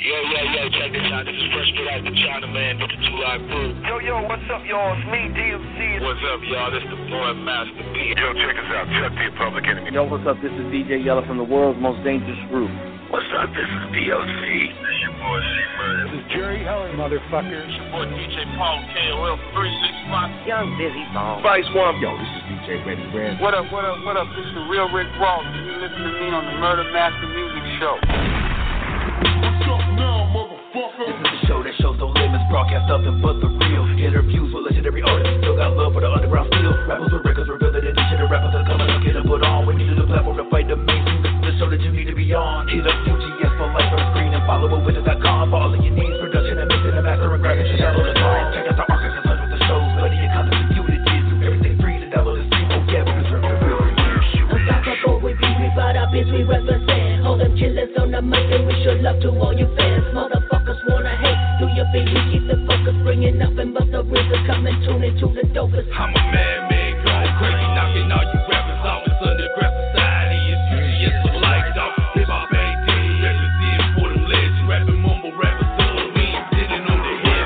Check this out. This is Fresh Get Out the China Man with the Two Live Crew. Yo, what's up, y'all? It's me, DMC. What's up, y'all? This the boy Master P. Yo, check us out. Chuck the Public Enemy. Yo, what's up? This is DJ Yella from the world's most dangerous group. What's up? This is DOC. This your boy C-Murder. This is Jerry Heller, motherfucker. It's your boy DJ Paul KOL 365. Young Busy Bone. Vice One. Yo, this is DJ Ready Red. What up? This is the real Rick Ross. You listen to me on the Murder Master Music Show. What's up now, motherfucker? This is the show that shows no limits, broadcast nothing but the real. Interviews with legendary artists, still got love for the underground steel. Rappers with records reveal that each of the rappers are coming up, get them put on. We needed a platform to fight the mainstream. This is the show that you need to be on. Hit up UGS for life on the screen and follow it with.com for all of your needs. Production and mixing and mastering, graphics, and download the song. Check out the archives and touch with the shows. Buddy, your content and you to do everything free to download the stream. Oh yeah, we deserve the real. Unstoppable, we be, we brought up is we represent. Hold them chillers on the mic and we show love to all you fans. Motherfuckers wanna hate, do your thing, we keep the focus. Bringing up and bust the rhythm, come and tune into the dopest. I'm a man, going crazy, knocking all you rappers off. It's underground society, it's UGS for life, dog. Hip-hop AD, represent for them legends. Rapping mumble rappers, so we ain't sitting on the hill.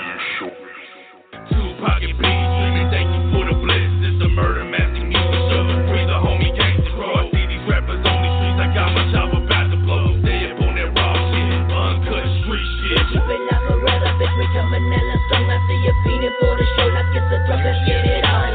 Tupac and P, dreaming, thank you for the bless. It's the Murder Master Music Show. Free the homie gangster, bro. I see these rappers on the streets, I got my chop about to blow. Stay up on that raw shit, uncut street shit. Keep it like a red up, bitch, we coming hella strong. After you're feeding for the show, like it's a drug, let's get it on.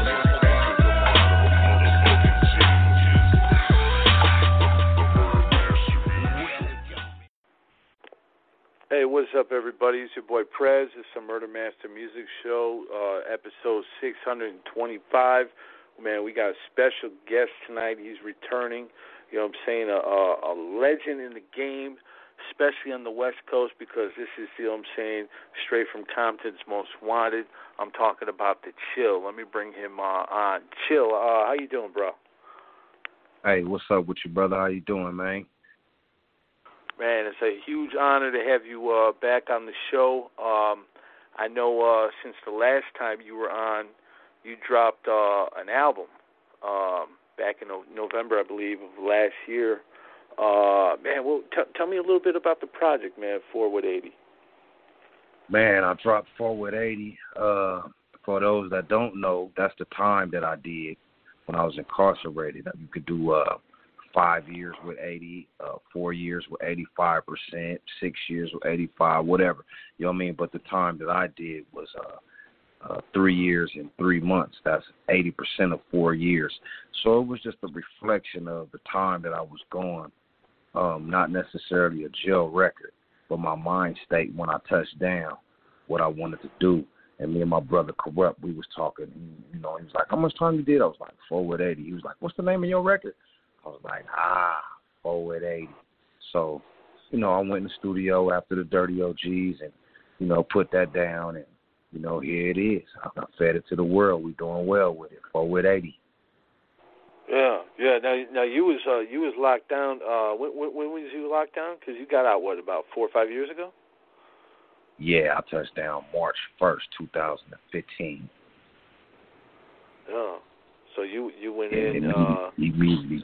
Hey, what's up, everybody? It's your boy Prez. It's the Murder Master Music Show, episode 625. Man, we got a special guest tonight. He's returning. You know what I'm saying? A legend in the game, especially on the West Coast, because this is, you know what I'm saying, straight from Compton's Most Wanted. I'm talking about the Chill. Let me bring him on. Chill, how you doing, bro? Hey, what's up with you, brother? How you doing, man? Man, it's a huge honor to have you back on the show. I know since the last time you were on, you dropped an album back in November, I believe, of last year. Man, well, tell me a little bit about the project, man, Forward 80. Man, I dropped Forward 80. For those that don't know, that's the time that I did when I was incarcerated. You could do 5 years with 80, 4 years with 85%, 6 years with 85, whatever. You know what I mean? But the time that I did was 3 years and 3 months. That's 80% of 4 years. So it was just a reflection of the time that I was going, not necessarily a jail record, but my mind state when I touched down, what I wanted to do. And me and my brother Corrupt, we was talking. And, you know, he was like, "How much time you did?" I was like, "Forward 80." He was like, "What's the name of your record?" I was like, Forward 80. So, you know, I went in the studio after the Dirty OGs and, you know, put that down and, you know, here it is. I fed it to the world. We doing well with it. Forward 80. Yeah. Now you was locked down. When was you locked down? Because you got out about 4 or 5 years ago. Yeah, I touched down March 1st, 2015. Oh, so you went in immediately.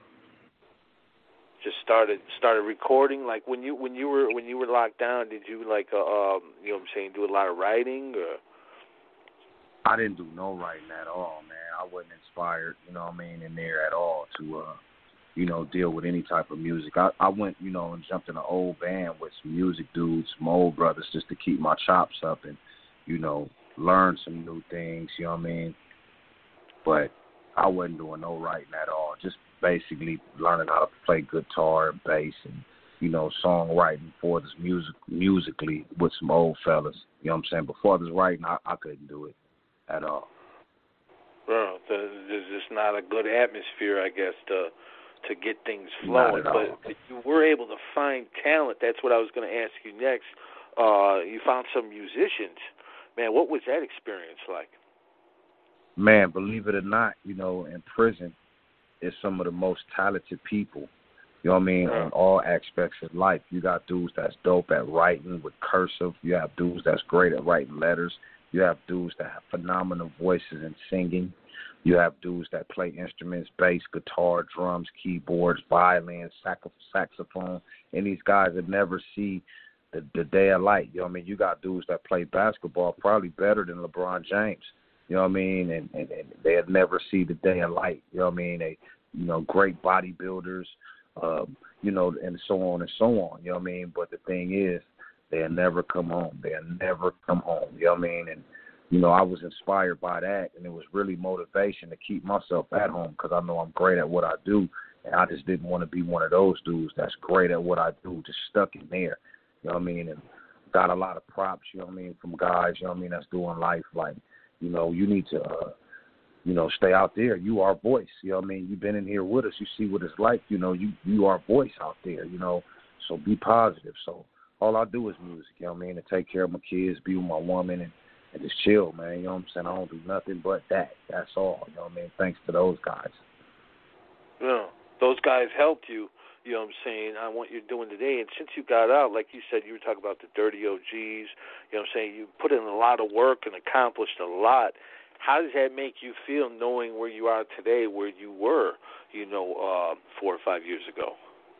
Just started recording. Like when you were locked down, did you like you know what I'm saying, do a lot of writing or? I didn't do no writing at all, man. I wasn't inspired, you know what I mean, in there at all to you know, deal with any type of music. I went, you know, and jumped in an old band with some music dudes, some old brothers, just to keep my chops up and, you know, learn some new things, you know what I mean? But I wasn't doing no writing at all, just basically learning how to play guitar and bass and, you know, songwriting for this musically with some old fellas, you know what I'm saying? Before this writing, I couldn't do it at all. Well, there's just not a good atmosphere, I guess, to get things flowing. But you were able to find talent. That's what I was going to ask you next. You found some musicians. Man, what was that experience like? Man, believe it or not, you know, in prison, it's some of the most talented people, you know what I mean, on all aspects of life. You got dudes that's dope at writing with cursive. You have dudes that's great at writing letters. You have dudes that have phenomenal voices and singing. You have dudes that play instruments, bass, guitar, drums, keyboards, violin, saxophone. And these guys that never see the day of light. You know what I mean? You got dudes that play basketball probably better than LeBron James. You know what I mean? And they'll never see the day of light. You know what I mean? They, you know, great bodybuilders, you know, and so on and so on. You know what I mean? But the thing is, they'll never come home. They'll never come home. You know what I mean? And, you know, I was inspired by that, and it was really motivation to keep myself at home because I know I'm great at what I do, and I just didn't want to be one of those dudes that's great at what I do, just stuck in there. You know what I mean? And got a lot of props, you know what I mean, from guys, you know what I mean, that's doing life. Like, you know, you need to, you know, stay out there. You are voice. You know what I mean? You've been in here with us. You see what it's like. You know, you are voice out there, you know. So be positive. So all I do is music, you know what I mean, to take care of my kids, be with my woman, and just chill, man. You know what I'm saying? I don't do nothing but that. That's all. You know what I mean? Thanks to those guys. Yeah, those guys helped you. You know what I'm saying, on what you're doing today. And since you got out, like you said, you were talking about the Dirty OGs, you know what I'm saying, you put in a lot of work and accomplished a lot. How does that make you feel knowing where you are today, where you were, you know, 4 or 5 years ago?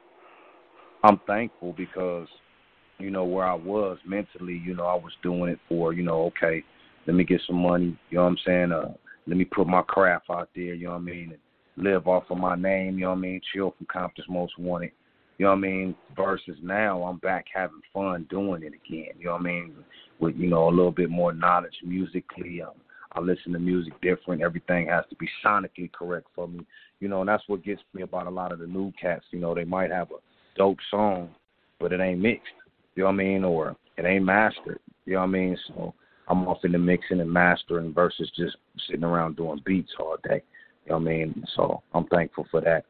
I'm thankful because, you know, where I was mentally, you know, I was doing it for, you know, okay, let me get some money, you know what I'm saying, let me put my craft out there, you know what I mean, and live off of my name, you know what I mean, chill from Compton's Most Wanted, you know what I mean, versus now I'm back having fun doing it again, you know what I mean, with, you know, a little bit more knowledge musically. I listen to music different. Everything has to be sonically correct for me, you know, and that's what gets me about a lot of the new cats. You know, they might have a dope song, but it ain't mixed, you know what I mean, or it ain't mastered, you know what I mean, so I'm off in the mixing and mastering versus just sitting around doing beats all day. You know what I mean? So I'm thankful for that.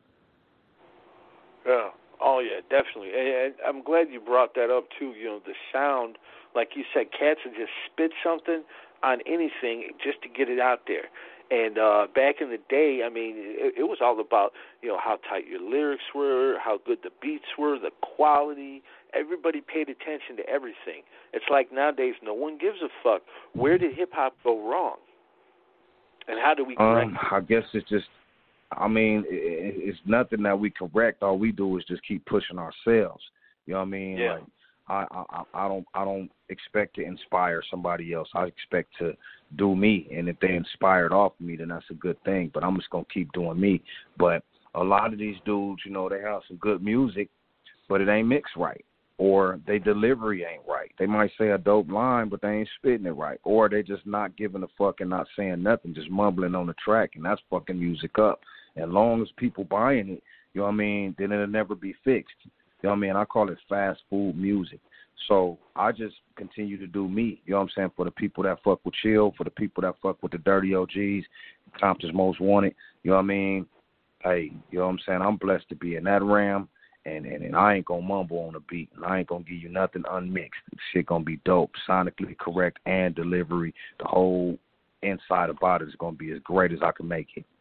Yeah. Oh, yeah, definitely. And I'm glad you brought that up, too. You know, the sound, like you said, cats would just spit something on anything just to get it out there. And back in the day, I mean, it was all about, you know, how tight your lyrics were, how good the beats were, the quality. Everybody paid attention to everything. It's like nowadays no one gives a fuck. Where did hip-hop go wrong? And how do we correct it? I guess it's just, I mean, it's nothing that we correct. All we do is just keep pushing ourselves. You know what I mean? Yeah. Like, I don't expect to inspire somebody else. I expect to do me, and if they inspired off of me, then that's a good thing. But I'm just gonna keep doing me. But a lot of these dudes, you know, they have some good music, but it ain't mixed right, or their delivery ain't right. They might say a dope line, but they ain't spitting it right, or they just not giving a fuck and not saying nothing, just mumbling on the track, and that's fucking music up. And long as people buying it, you know what I mean, then it'll never be fixed. You know what I mean? I call it fast food music. So I just continue to do me, you know what I'm saying, for the people that fuck with Chill, for the people that fuck with the Dirty OGs, Compton's Most Wanted, you know what I mean? Hey, you know what I'm saying? I'm blessed to be in that realm, and I ain't going to mumble on the beat, and I ain't going to give you nothing unmixed. The shit going to be dope, sonically correct, and delivery. The whole inside about it is going to be as great as I can make it.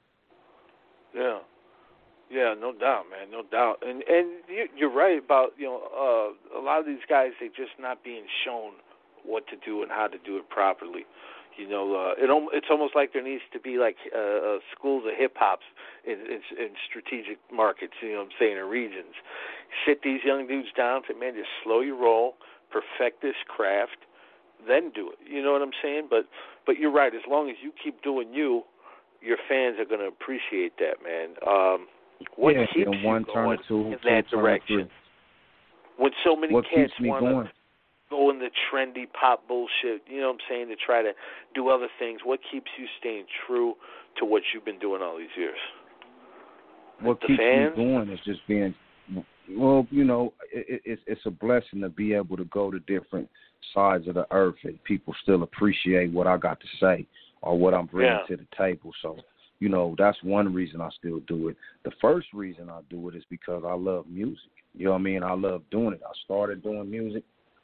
Yeah. Yeah, no doubt, man, no doubt. And you're right about, you know, a lot of these guys, they just not being shown what to do and how to do it properly. You know, it's almost like there needs to be like schools of hip-hops in strategic markets, you know what I'm saying, in regions. Sit these young dudes down, say, man, just slow your roll, perfect this craft, then do it. You know what I'm saying? But you're right. As long as you keep doing you, your fans are going to appreciate that, man. What keeps you going in that direction? When so many cats want to go in the trendy pop bullshit, you know what I'm saying, to try to do other things, what keeps you staying true to what you've been doing all these years? What keeps me going is just being, well, you know, it's a blessing to be able to go to different sides of the earth and people still appreciate what I got to say or what I'm bringing to the table. So, you know, that's one reason I still do it. The first reason I do it is because I love music. You know what I mean? I love doing it. I started doing music,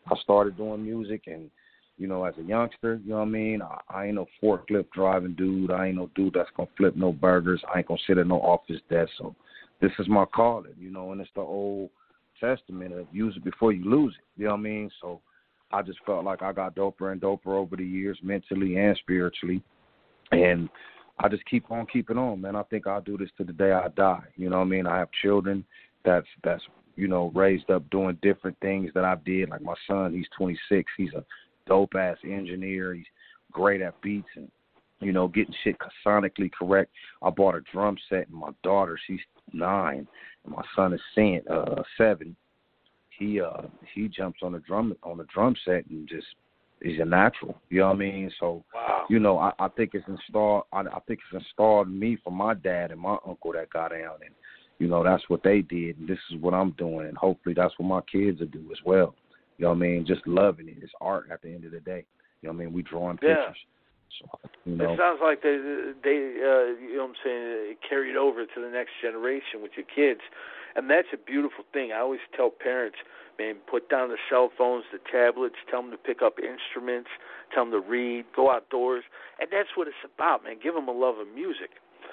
and, you know, as a youngster, you know what I mean? I ain't no forklift driving dude. I ain't no dude that's going to flip no burgers. I ain't going to sit at no office desk. So this is my calling, you know, and it's the Old Testament of use it before you lose it. You know what I mean? So I just felt like I got doper and doper over the years, mentally and spiritually. And I just keep on keeping on, man. I think I'll do this to the day I die. You know what I mean? I have children that's raised up doing different things that I did. Like my son, he's 26. He's a dope-ass engineer. He's great at beats and, getting shit sonically correct. I bought a drum set, and my daughter, she's 9, and my son is 7. He jumps on the drum set and just is a natural. You know what I mean? So, wow. I think it's installed. I think it's installed in me from my dad and my uncle that got down, and that's what they did, and this is what I'm doing, and hopefully that's what my kids will do as well. You know what I mean? Just loving it. It's art at the end of the day. You know what I mean? We drawing pictures. So, It sounds like they you know what I'm saying, it carried over to the next generation with your kids, and that's a beautiful thing. I always tell parents, man, put down the cell phones, the tablets, tell them to pick up instruments, tell them to read, go outdoors, and that's what it's about, man. Give them a love of music.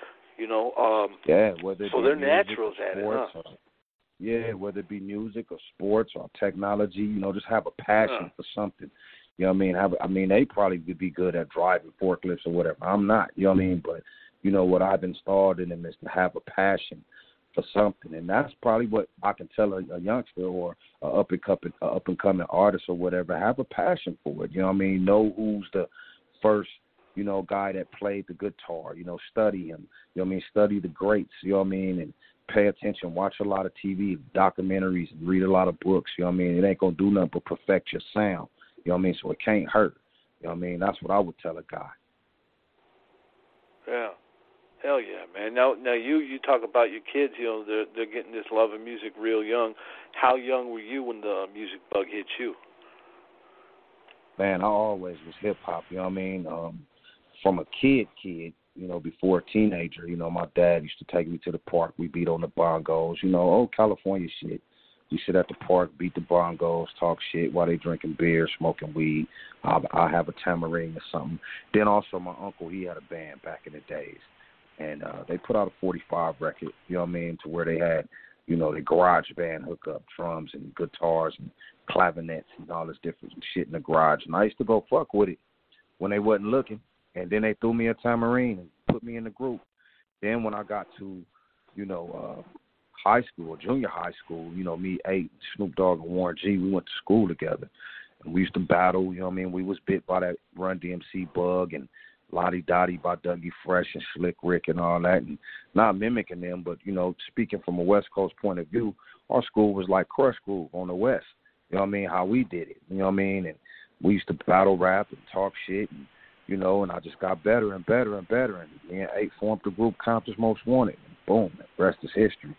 Whether so they're naturals at it, huh? Whether it be music or sports or technology, just have a passion for something. You know what I mean? They probably would be good at driving forklifts or whatever. I'm not, you know what I mean? But, what I've installed in them is to have a passion for something. And that's probably what I can tell a youngster or an up-and-coming artist or whatever, have a passion for it. You know what I mean? Know who's the first, guy that played the guitar, study him, study the greats, you know what I mean, and pay attention, watch a lot of TV, documentaries, and read a lot of books, you know what I mean. It ain't going to do nothing but perfect your sound, you know what I mean, so it can't hurt, you know what I mean. That's what I would tell a guy. Yeah. Hell yeah, man. Now you talk about your kids, they're getting this love of music real young. How young were you when the music bug hit you? Man, I always was hip-hop, you know what I mean. From a kid, before a teenager, my dad used to take me to the park. We beat on the bongos, old California shit. We sit at the park, beat the bongos, talk shit while they drinking beer, smoking weed. I have a tambourine or something. Then also my uncle, he had a band back in the days. And they put out a 45 record, you know what I mean, to where they had, the garage band hook up drums and guitars and clavinets and all this different shit in the garage. And I used to go fuck with it when they wasn't looking. And then they threw me a tambourine and put me in the group. Then when I got to, high school, junior high school, me, 8, Snoop Dogg and Warren G, we went to school together. And we used to battle, you know what I mean? We was bit by that Run DMC bug and Lottie Dottie by Dougie Fresh and Slick Rick and all that. And not mimicking them, but, speaking from a West Coast point of view, our school was like Crush Groove on the West. You know what I mean? How we did it, you know what I mean? And we used to battle rap and talk shit and, and I just got better and better and better. And me and 8 formed the group Compton's Most Wanted. And boom, the rest is history.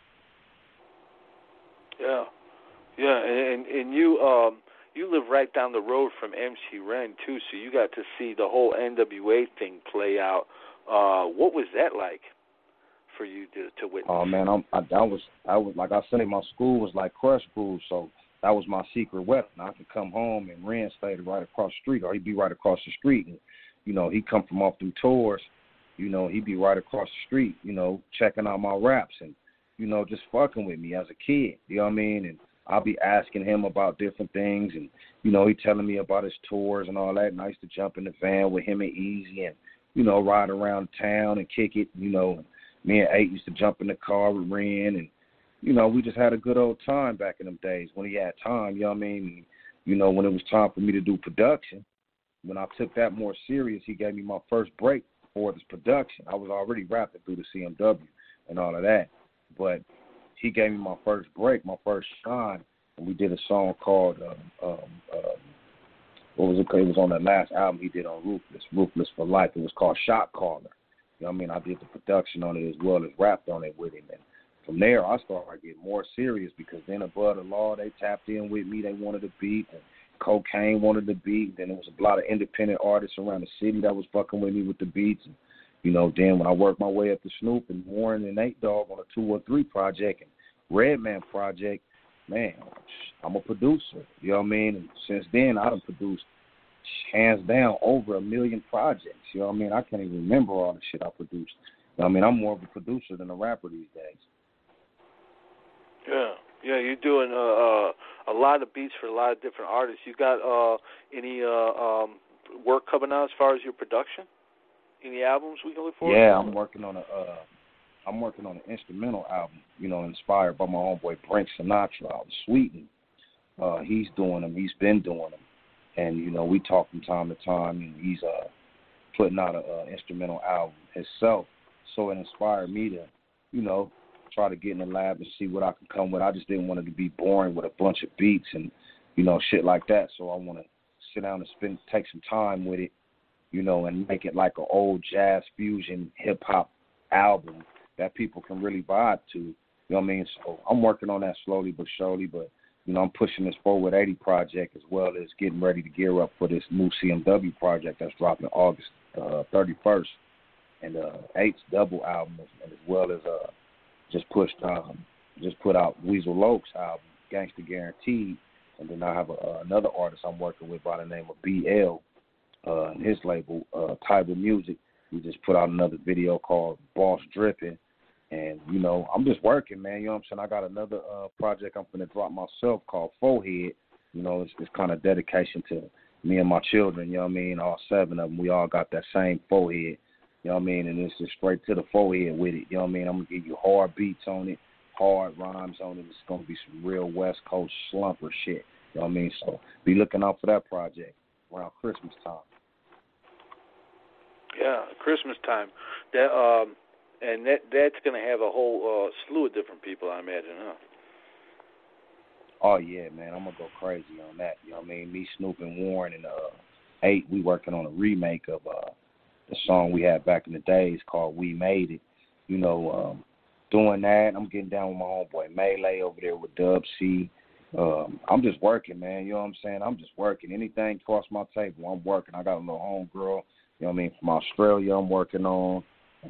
Yeah. Yeah, and you live right down the road from MC Ren, too, so you got to see the whole NWA thing play out. What was that like for you to witness? Oh, man, I was like I said, my school was like Crush Groove, so that was my secret weapon. I could come home and Ren stayed right across the street, or he'd be right across the street. And, he'd come from off them tours, he'd be right across the street, checking out my raps and, just fucking with me as a kid, you know what I mean? And I'll be asking him about different things and, he telling me about his tours and all that. And I used to jump in the van with him and Easy and, ride around town and kick it. Me and 8 used to jump in the car with Ren and, we just had a good old time back in them days when he had time, you know what I mean? And, when it was time for me to do production, when I took that more serious, he gave me my first break for this production. I was already rapping through the CMW and all of that, but he gave me my first break, my first shine, and we did a song called, what was it? It was on that last album he did on Ruthless for Life. It was called Shot Caller. You know what I mean? I did the production on it as well as rapped on it with him. And from there, I started getting more serious because then Above the Law, they tapped in with me. They wanted a beat, and Cocaine wanted the beat. Then there was a lot of independent artists around the city that was fucking with me with the beats. And, then when I worked my way up to Snoop and Warren and Nate Dogg on a 213 project and Redman project, man, I'm a producer. You know what I mean? And since then, I done produced, hands down, over 1 million projects. You know what I mean? I can't even remember all the shit I produced. You know what I mean? I'm more of a producer than a rapper these days. Yeah. Yeah, you're doing a lot of beats for a lot of different artists. You got any work coming out as far as your production? Any albums we can look for? Yeah, I'm working on I'm working on an instrumental album, you know, inspired by my homeboy Brent Sinatra out in Sweden. He's doing them. He's been doing them. And, you know, we talk from time to time, and he's putting out an instrumental album himself. So it inspired me to, you know, try to get in the lab and see what I can come with. I just didn't want it to be boring with a bunch of beats and, you know, shit like that. So I want to sit down and take some time with it, you know, and make it like an old jazz fusion hip-hop album that people can really vibe to. You know what I mean? So I'm working on that slowly but surely, but, you know, I'm pushing this Forward 80 project as well as getting ready to gear up for this new CMW project that's dropping August 31st, and 8's double album, and as well as just put out Weasel Loke's album, Gangsta Guaranteed, and then I have another artist I'm working with by the name of BL, and his label, Tiber Music. We just put out another video called Boss Drippin'. And, you know, I'm just working, man. You know what I'm saying? I got another project I'm going to drop myself called Forehead. You know, it's kind of dedication to me and my children, you know what I mean? All 7 of them. We all got that same forehead, you know what I mean? And it's just straight to the forehead with it, you know what I mean? I'm going to give you hard beats on it, hard rhymes on it. It's going to be some real West Coast slumper shit, you know what I mean? So be looking out for that project around Christmas time. Yeah, Christmas time. That and that's going to have a whole slew of different people, I imagine, huh? Oh, yeah, man. I'm going to go crazy on that. You know what I mean? Me, Snoop, and Warren, and 8, we working on a remake of the song we had back in the days called We Made It. You know, doing that. I'm getting down with my homeboy Melee over there with Dub C. I'm just working, man. You know what I'm saying? I'm just working. Anything across my table, I'm working. I got a little homegirl, you know what I mean, from Australia I'm working on.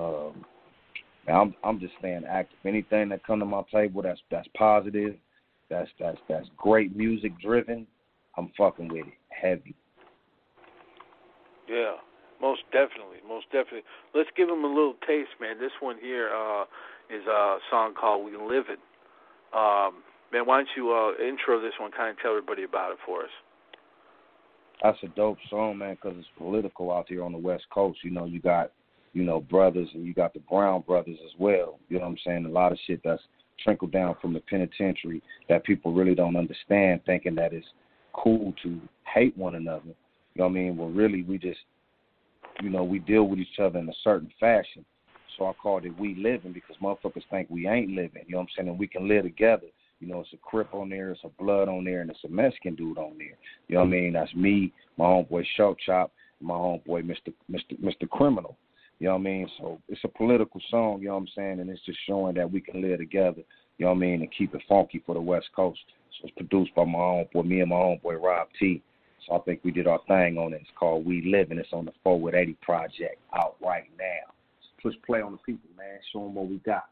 I'm just staying active. Anything that come to my table that's positive, that's great music driven, I'm fucking with it heavy. Yeah, most definitely. Let's give them a little taste, man. This one here is a song called We Live It. Man, why don't you intro this one, kind of tell everybody about it for us? That's a dope song, man, because it's political out here on the West Coast. You know, you got, you know, brothers, and you got the Brown brothers as well. You know what I'm saying? A lot of shit that's trickled down from the penitentiary that people really don't understand, thinking that it's cool to hate one another. You know what I mean? Well, really, we just, you know, we deal with each other in a certain fashion. So I called it We Living because motherfuckers think we ain't living. You know what I'm saying? And we can live together. You know, it's a Crip on there, it's a Blood on there, and it's a Mexican dude on there. You know what I mean? That's me, my homeboy Short Chop, and my homeboy Mr. Criminal. You know what I mean? So it's a political song, you know what I'm saying? And it's just showing that we can live together, you know what I mean, and keep it funky for the West Coast. So it's produced by my homeboy, me and my homeboy Rob T. So I think we did our thing on it. It's called We Live, and it's on the Forward 80 project out right now. So push play on the people, man. Show them what we got.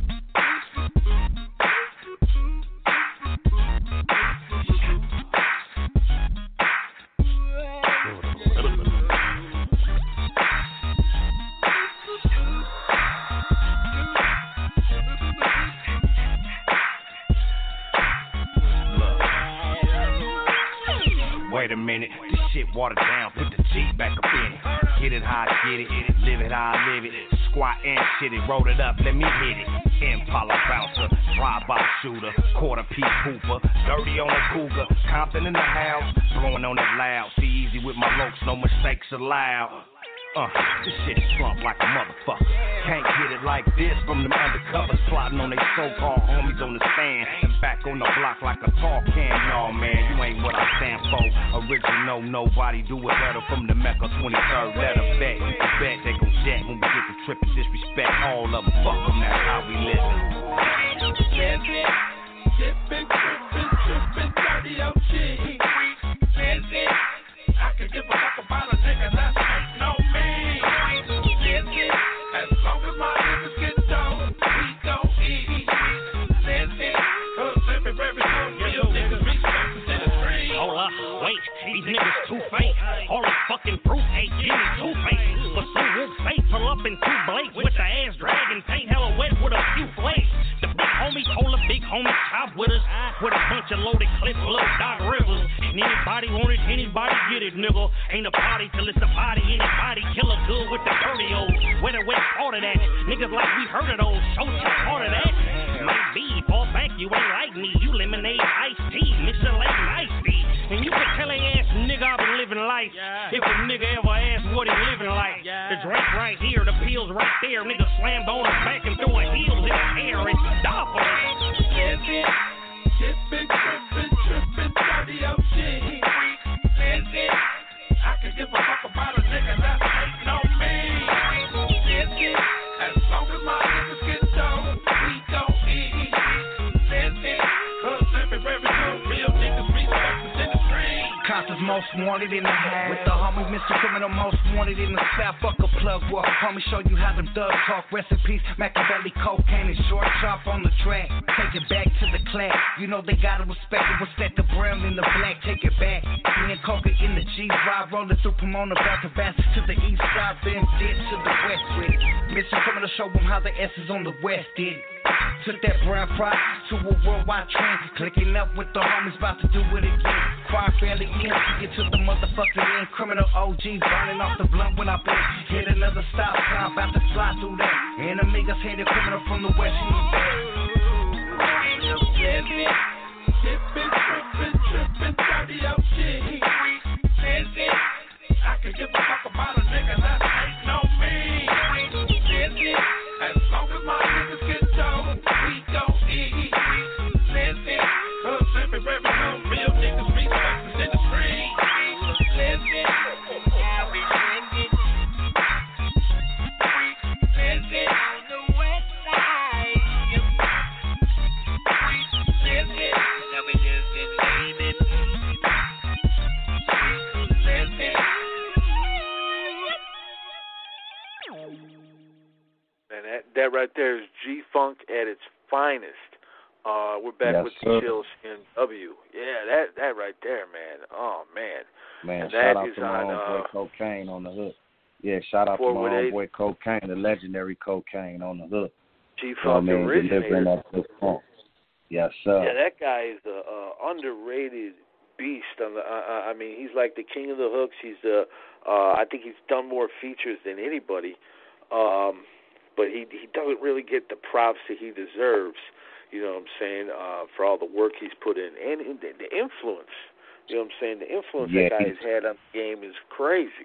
Wait a minute, this shit watered down, put the G back up in it. Get it how I get it, live it how I live it. Squat and shit it, roll it up, let me hit it. Impala bouncer, drive-by shooter, quarter-piece hooper, dirty on a cougar, Compton in the house, blowing on it loud. See easy with my looks, no mistakes allowed. This shit slump like a motherfucker. Can't get it like this from them undercovers plotting on they so-called homies on the stand and back on the block like a tall can. No, man, you ain't what I stand for. Original, nobody do it better from the Mecca 23rd letter bet. You can bet they gon' jet when we get the trip and disrespect all of them. Fuck them, that's how we livin'. Dippin', trippin', dirty OG. I could give a fuck about a nigga that's ain't no me. As long as my niggas get dough, we gon' eat. Cause every time real niggas respect to the street. Hold up, wait, these niggas too fake. All this fucking proof ain't Jimmy Two-Face. But some wolf face pull up in 2 blades with the ass dragging paint hella wet with a few flakes. The big homie told a big homie top with us. With a bunch of loaded clips, little Doc Rivers. And anybody want it, anybody get it, nigga. Ain't a party till it's a body. Anybody kill a good with the dirty old. Where the west part of that? Niggas like we heard of those. Show you part of that. Might be, fall back, you ain't like me. You lemonade, iced tea, Mixer like iced tea. And you can tell a ass nigga I been living life. If a nigga ever asked what he living like. The drink right here, the pills right there. Nigga slammed on his back and threw a heels in the air. It's double. Trippin', dirty old shit. Listen, I can give a fuck about a nigga that's hating on me. Listen, as long as my niggas get told, we gon' eat. Listen, cause everywhere we go, real niggas respect us in the street. Cops most wanted in the house. With the homies, Mr. Criminal, most wanted in the South. Fuck a plug walk. Homie, show you how them thugs talk. Rest in peace, Machiavelli, cocaine, and short chop on the track. Take it back to the class. You know they gotta respect it. What's that? The brown and the black. Take it back. Me and Coca in the G-Ride, rolling through Pomona, back to back to the east side, then did to the west with it. Mr. Criminal, show them how the S is on the west did. Took that brown fry to a worldwide trend. Clicking up with the homies, about to do it again. Crime fairly in, get to the motherfucking end. Criminal OG, burning off the blunt when I been. Hit another stop sign, about to fly through that. And amigos hated criminal from the west, he was back. Trippin', dirty old shit. Listen, I can give a fuck about a nigga that's hating on me. Listen, as long as my niggas get told, we gon' eat. Listen, cause everywhere we go, real niggas respect us in the street. Listen, how we bring it. Listen, on the west side. Listen, now we just been naming. And that right there is G-Funk at its finest. We're back with the Chill CNW. Yeah, that right there, man. Oh, man. Man, and shout out to my homeboy Cocaine on the hook. Yeah, shout out to my homeboy Cocaine, the legendary Cocaine on the hook. G-Funk originator. Yes, sir. Yeah, that guy is the underrated beast. I mean, he's like the king of the hooks. He's the I think he's done more features than anybody. But he doesn't really get the props that he deserves, you know what I'm saying, for all the work he's put in. And the influence, you know what I'm saying, the influence that guy has had on the game is crazy.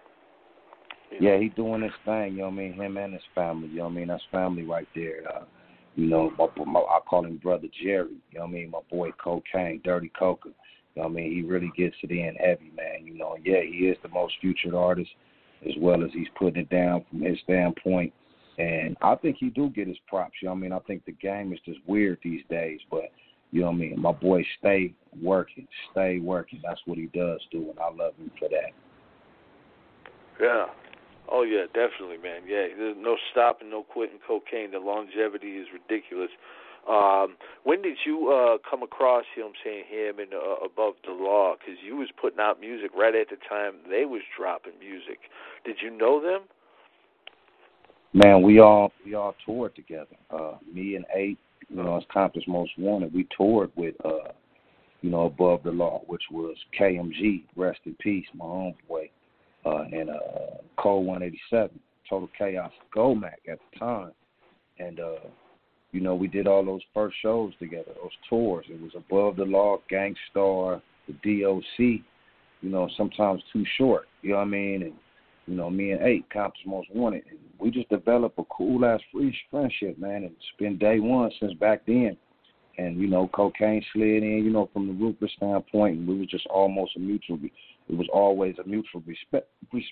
Yeah, he's doing his thing, you know what I mean, him and his family, you know what I mean, that's family right there. You know, I call him Brother Jerry, you know what I mean, my boy Cocaine, Dirty Coca, you know what I mean, he really gets it in heavy, man, you know, yeah, he is the most featured artist, as well as he's putting it down from his standpoint. And I think he do get his props. You know what I mean? I think the game is just weird these days. But, you know what I mean? My boy stay working. That's what he does do, and I love him for that. Yeah. Oh, yeah, definitely, man. Yeah, there's no stopping, no quitting Cocaine. The longevity is ridiculous. When did you come across, you know what I'm saying, him and Above the Law? Because you was putting out music right at the time they was dropping music. Did you know them? Man, we all toured together. Me and 8, you know, as Compton's Most Wanted, we toured with, you know, Above the Law, which was KMG, rest in peace, my homeboy, and Code 187, Total Chaos, Gomac at the time. And, you know, we did all those first shows together, those tours. It was Above the Law, Gangstar, the DOC, you know, sometimes Too Short, you know what I mean? And, you know, me and 8, Compton's Most Wanted. And we just developed a cool-ass friendship, man. And it's been day one since back then. And, you know, Cocaine slid in, you know, from the Rupert standpoint. And we was just almost a mutual, it was always a mutual respect,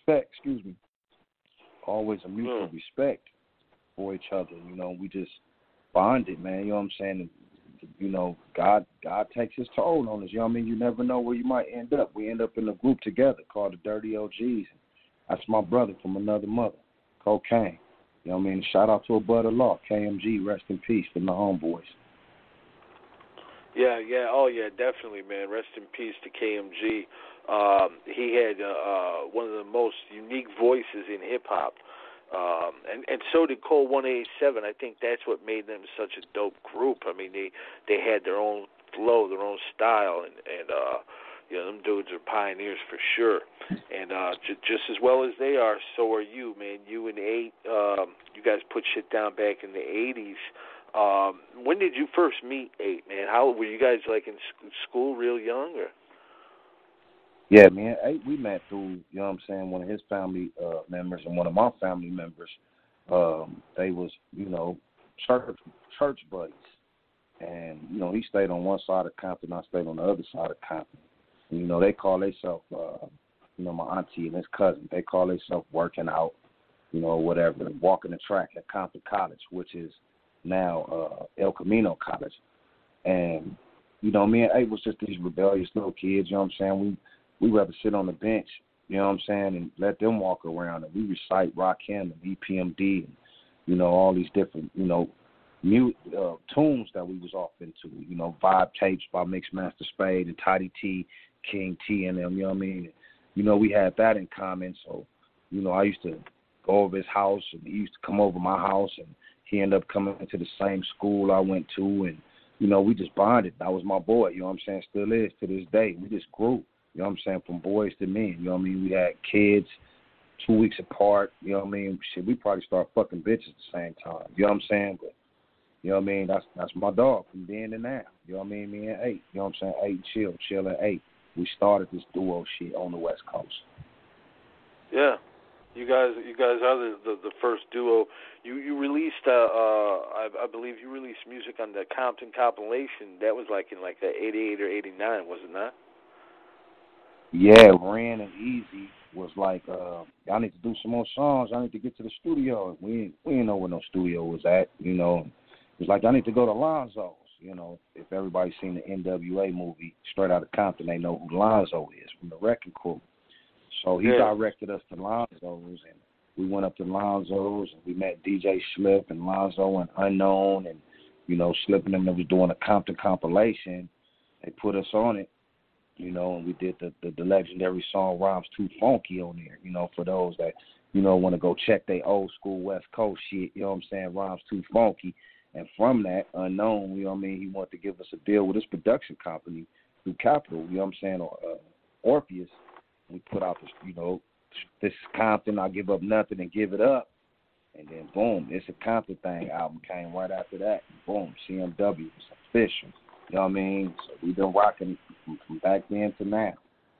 always a mutual respect for each other. You know, we just bonded, man. You know what I'm saying? And, you know, God takes his toll on us. You know what I mean? You never know where you might end up. We end up in a group together called the Dirty OGs. That's my brother from another mother, Cocaine. You know what I mean? Shout out to Above the Law, KMG, rest in peace for my homeboys. Yeah, oh yeah, definitely, man. Rest in peace to KMG. He had one of the most unique voices in hip hop. And so did Cole 187. I think that's what made them such a dope group. I mean, they had their own flow, their own style, and you know, them dudes are pioneers for sure. And just as well as they are, so are you, man. You and 8, you guys put shit down back in the 80s. When did you first meet 8, man? How were you guys, like, in school real young, or? Yeah, man, 8, we met through, you know what I'm saying, one of his family members and one of my family members. They was, you know, church buddies. And, you know, he stayed on one side of Compton, I stayed on the other side of Compton. And, you know, they call themselves, you know, my auntie and his cousin, they call themselves working out, you know, whatever, walking the track at Compton College, which is now El Camino College. And, you know, me and 8 was just these rebellious little kids, you know what I'm saying? We rather sit on the bench, you know what I'm saying, and let them walk around. And we recite Rakim and EPMD and, you know, all these different, you know, tunes that we was off into, you know, vibe tapes by Mixmaster Spade and Tidy T, King T and them, you know what I mean? And, you know, we had that in common. So, you know, I used to go over his house and he used to come over my house and he ended up coming to the same school I went to and, you know, we just bonded. That was my boy, you know what I'm saying, still is to this day. We just grew. You know what I'm saying, from boys to men. You know what I mean? We had kids 2 weeks apart. You know what I mean? Shit, we probably started fucking bitches at the same time. You know what I'm saying? But, you know what I mean? That's my dog from then to now. You know what I mean? Me and 8. You know what I'm saying? 8 chill at 8. We started this duo shit on the West Coast. Yeah. You guys are the first duo. You released, I believe you released music on the Compton compilation. That was like in like the 88 or 89, was it not? Yeah, Ren and Easy was like, y'all need to do some more songs. I need to get to the studio. We didn't know where no studio was at, you know. It was like, I need to go to Lonzo's, you know. If everybody's seen the NWA movie, Straight Outta Compton, they know who Lonzo is from the Wrecking Crew. So he directed us to Lonzo's, and we went up to Lonzo's, and we met DJ Slip and Lonzo and Unknown, and, you know, Slip and them that was doing a Compton compilation. They put us on it. You know, and we did the legendary song Rhymes Too Funky on there, you know, for those that, you know, want to go check their old school West Coast shit, you know what I'm saying, Rhymes Too Funky. And from that, Unknown, you know what I mean, he wanted to give us a deal with his production company through Capitol, you know what I'm saying, or Orpheus. We put out this, you know, this is Compton, I Give Up Nothing and Give It Up. And then, boom, It's a Compton Thing album came right after that. Boom, CMW, it's official. You know what I mean? So we've been rocking from back then to now.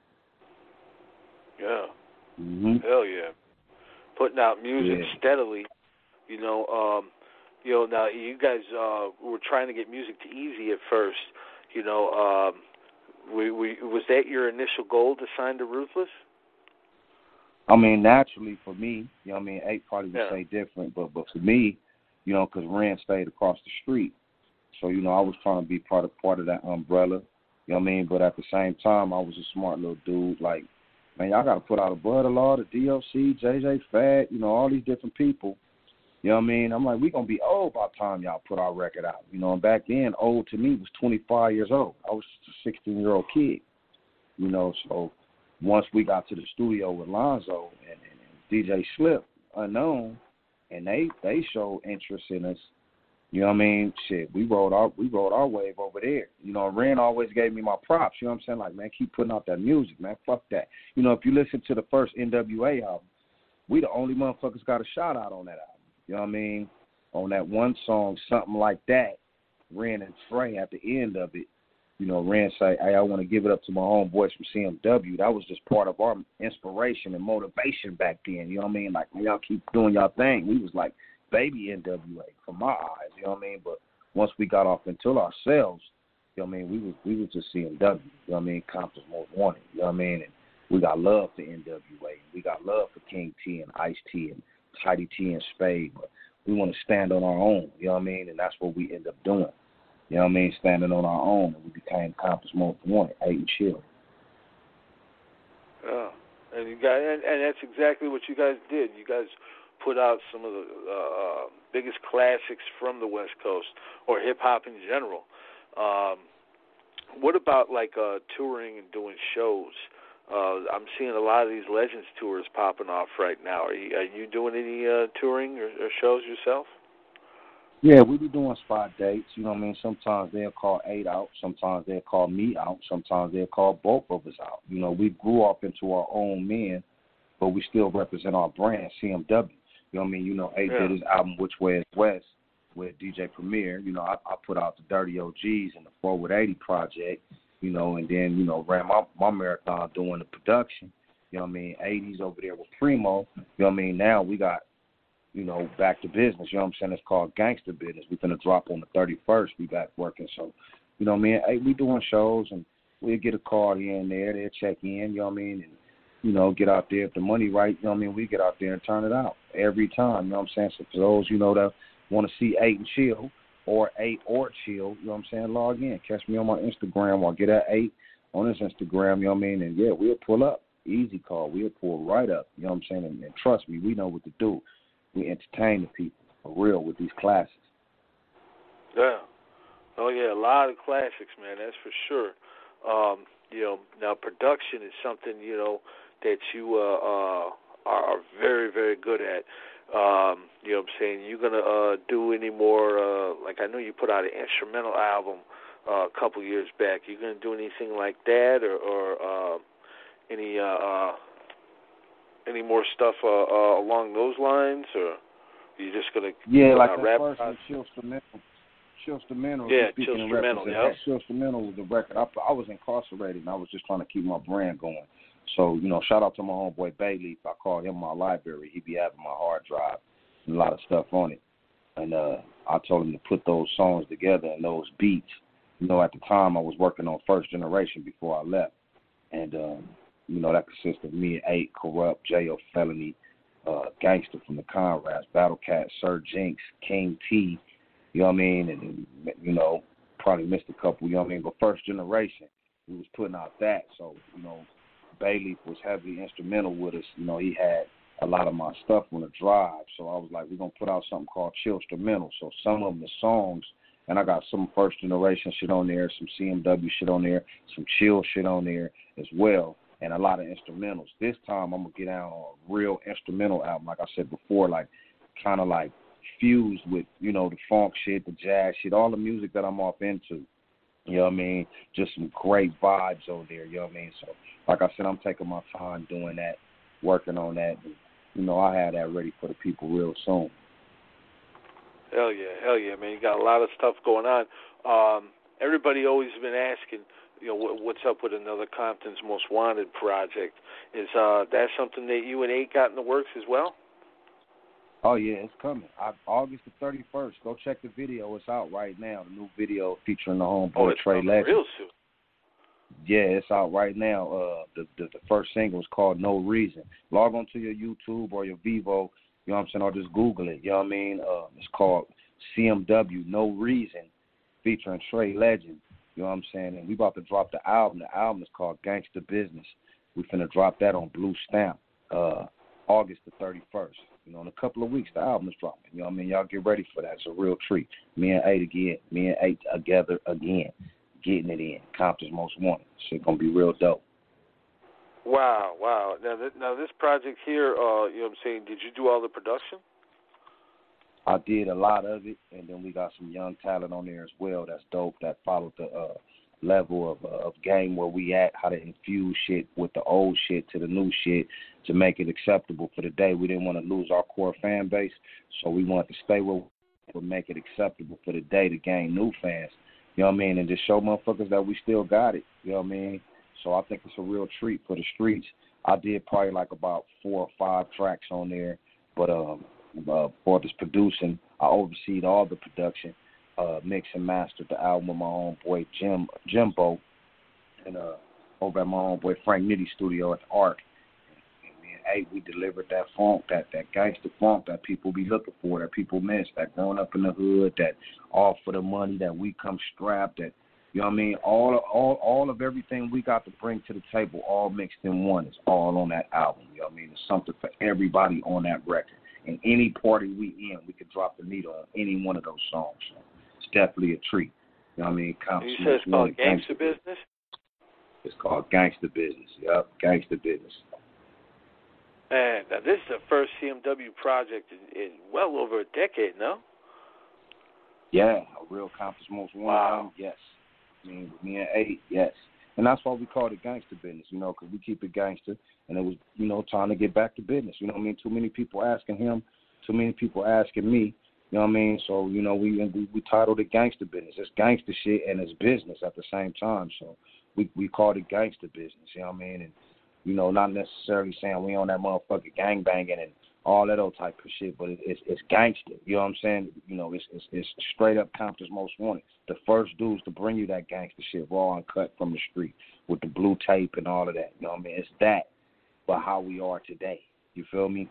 Yeah. Mm-hmm. Hell yeah. Putting out music steadily. You know, now you guys were trying to get music to Easy at first. You know, was that your initial goal to sign to Ruthless? I mean, naturally for me, you know what I mean, 8 probably would say different, but for me, you know, because Ren stayed across the street. So, you know, I was trying to be part of that umbrella, you know what I mean? But at the same time, I was a smart little dude. Like, man, y'all got to put out a Bud Law, the DOC, JJ Fad, you know, all these different people. You know what I mean? I'm like, we going to be old by the time y'all put our record out. You know, and back then, old to me was 25 years old. I was just a 16-year-old kid. You know, so once we got to the studio with Lonzo and DJ Slip, Unknown, and they showed interest in us. You know what I mean? Shit, we rode our wave over there. You know, Ren always gave me my props. You know what I'm saying? Like, man, keep putting out that music, man. Fuck that. You know, if you listen to the first NWA album, we the only motherfuckers got a shout out on that album. You know what I mean? On that one song, Something Like That, Ren and Trey at the end of it, you know, Ren say, hey, I want to give it up to my homeboys from CMW. That was just part of our inspiration and motivation back then. You know what I mean? Like, man, y'all keep doing y'all thing. We was like baby NWA from my eyes, you know what I mean? But once we got off into ourselves, you know what I mean, we was just CMW, you know what I mean, Compton's Most Wanted, you know what I mean? And we got love for NWA. We got love for King T and Ice T and Tidy T and Spade, but we want to stand on our own, you know what I mean? And that's what we end up doing, you know what I mean, standing on our own. And we became Compton's Most Wanted, 8 and Chill. Yeah, and you guys, and that's exactly what you guys did. You guys put out some of the biggest classics from the West Coast, or hip-hop in general. What about, like, touring and doing shows? I'm seeing a lot of these Legends tours popping off right now. Are you doing any touring or shows yourself? Yeah, we be doing spot dates. You know what I mean? Sometimes they'll call 8 out. Sometimes they'll call me out. Sometimes they'll call both of us out. You know, we grew up into our own men, but we still represent our brand, CMW. You know what I mean? You know, 8 did his album, Which Way Is West, with DJ Premier. You know, I put out the Dirty OGs and the Forward 80 project, you know, and then, you know, ran my marathon doing the production. You know what I mean? 80s over there with Primo. You know what I mean? Now we got, you know, back to business. You know what I'm saying? It's called Gangster Business. We're going to drop on the 31st. We back working. So, you know what I mean? Hey, we doing shows, and we'll get a call here and there. They'll check in, you know what I mean? And, you know, get out there. If the money right, you know what I mean? We get out there and turn it out every time. You know what I'm saying? So for those, you know, that want to see 8 and chill, or 8 or chill, you know what I'm saying? Log in. Catch me on my Instagram, or get at 8 on his Instagram, you know what I mean? And, yeah, we'll pull up. Easy call. We'll pull right up, you know what I'm saying? And trust me, we know what to do. We entertain the people for real with these classics. Yeah. Oh, yeah, a lot of classics, man, that's for sure. You know, now production is something, you know, that you are very, very good at. You know what I'm saying? You going to do any more, like I know you put out an instrumental album a couple years back. You going to do anything like that, or any more stuff along those lines, or are you just going to like rap? First one, Chillstrumental. Yeah, Chillstrumental. Yeah, Chillstrumental was the record. I was incarcerated, and I was just trying to keep my brand going. So, you know, shout out to my homeboy Bayleaf. I called him my library. He be having my hard drive and a lot of stuff on it. And I told him to put those songs together and those beats. You know, at the time I was working on First Generation before I left. And, you know, that consists of me and 8, Corrupt, J.O. Felony, Gangster from the Conrads, Battle Cat, Sir Jinx, King T, you know what I mean? And, you know, probably missed a couple, you know what I mean? But First Generation, we was putting out that. So, you know, Bayleaf was heavily instrumental with us. You know, he had a lot of my stuff on the drive. So I was like, we're going to put out something called Chillstrumental. So some of the songs, and I got some First Generation shit on there, some CMW shit on there, some chill shit on there as well, and a lot of instrumentals. This time I'm going to get out on a real instrumental album, like I said before, like kind of like fused with, you know, the funk shit, the jazz shit, all the music that I'm off into. You know what I mean? Just some great vibes over there, you know what I mean? So, like I said, I'm taking my time doing that, working on that. And, you know, I have that ready for the people real soon. Hell yeah, man. You got a lot of stuff going on. Everybody always been asking, you know, what's up with another Compton's Most Wanted project. Is that something that you and 8 got in the works as well? Oh, yeah, it's coming. August the 31st. Go check the video. It's out right now, the new video featuring the homeboy Trey Legend. Real soon. Yeah, it's out right now. The first single is called No Reason. Log on to your YouTube or your Vivo, you know what I'm saying, or just Google it, you know what I mean? It's called CMW, No Reason, featuring Trey Legend, you know what I'm saying? And we about to drop the album. The album is called Gangster Business. We finna drop that on Blue Stamp, August the 31st. You know, in a couple of weeks, the album is dropping. You know what I mean? Y'all get ready for that. It's a real treat. Me and 8 together again, getting it in. Compton's Most Wanted. Shit gonna be real dope. Wow. Now this project here, you know what I'm saying, did you do all the production? I did a lot of it, and then we got some young talent on there as well that's dope, that followed the level of game where we at, how to infuse shit with the old shit to the new shit to make it acceptable for the day. We didn't want to lose our core fan base, so we wanted to stay where we would make it acceptable for the day to gain new fans. You know what I mean? And just show motherfuckers that we still got it. You know what I mean? So I think it's a real treat for the streets. I did probably like about 4 or 5 tracks on there, but for this producing, I overseed all the production, mix and mastered the album with my own boy Jimbo, and over at my own boy Frank Nitty studio at the Arc. And me and 8, we delivered that funk, that gangster funk that people be looking for, that people miss, that growing up in the hood, that all for the money, that we come strapped, that, you know what I mean? All of everything we got to bring to the table, all mixed in one. It's all on that album. You know what I mean? It's something for everybody on that record. And any party we in, we could drop the needle on any one of those songs. So it's definitely a treat. You know what I mean? You said it's called Gangster Business? It's called Gangster Business. Yep, Gangster Business. Man, now this is the first CMW project in well over a decade, no? Yeah, a real Compton's Most Wanted album, yes. I mean, with me and 8, yes. And that's why we called it Gangster Business, you know, because we keep it gangster, and it was, you know, time to get back to business. You know what I mean? Too many people asking him, too many people asking me, you know what I mean? So, you know, we titled it Gangster Business. It's gangster shit and it's business at the same time. So we called it Gangster Business, you know what I mean? And, you know, not necessarily saying we on that motherfucking gangbanging and all that old type of shit, but it's gangster. You know what I'm saying? You know, it's straight up Compton's Most Wanted. The first dudes to bring you that gangster shit raw and cut from the street with the blue tape and all of that. You know what I mean? It's that, but how we are today. You feel me?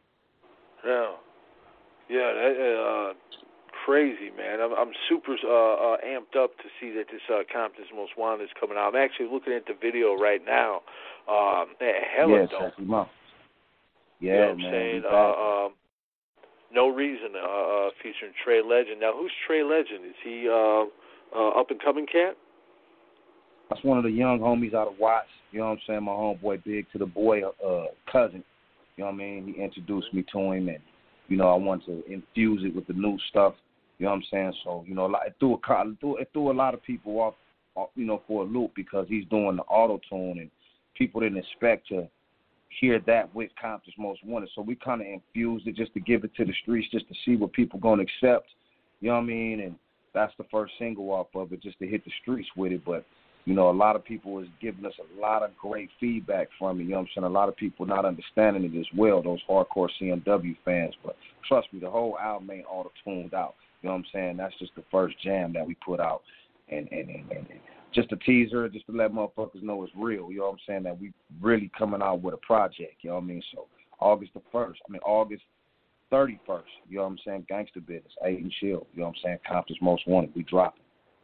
Yeah, that crazy, man. I'm super amped up to see that this Compton's Most Wanted is coming out. I'm actually looking at the video right now. Hella dope. Check him out. Yeah, you know what man. I'm saying? No Reason, featuring Trey Legend. Now, who's Trey Legend? Is he up and coming cat? That's one of the young homies out of Watts. You know what I'm saying? My homeboy Big to the Boy cousin. You know what I mean? He introduced me to him, and you know I wanted to infuse it with the new stuff. You know what I'm saying? So you know, it threw a lot of people off, you know, for a loop because he's doing the auto tune, and people didn't expect to hear that with Compton's Most Wanted. So we kind of infused it just to give it to the streets, just to see what people going to accept. You know what I mean? And that's the first single off of it, just to hit the streets with it. But, you know, a lot of people is giving us a lot of great feedback from it. You know what I'm saying? A lot of people not understanding it as well, those hardcore CMW fans. But trust me, the whole album ain't auto-tuned out. You know what I'm saying? That's just the first jam that we put out. And just a teaser, just to let motherfuckers know it's real. You know what I'm saying? That we really coming out with a project. You know what I mean? So August 31st, you know what I'm saying? Gangster Business, 8 and Chill. You know what I'm saying? Compton's Most Wanted. We dropping.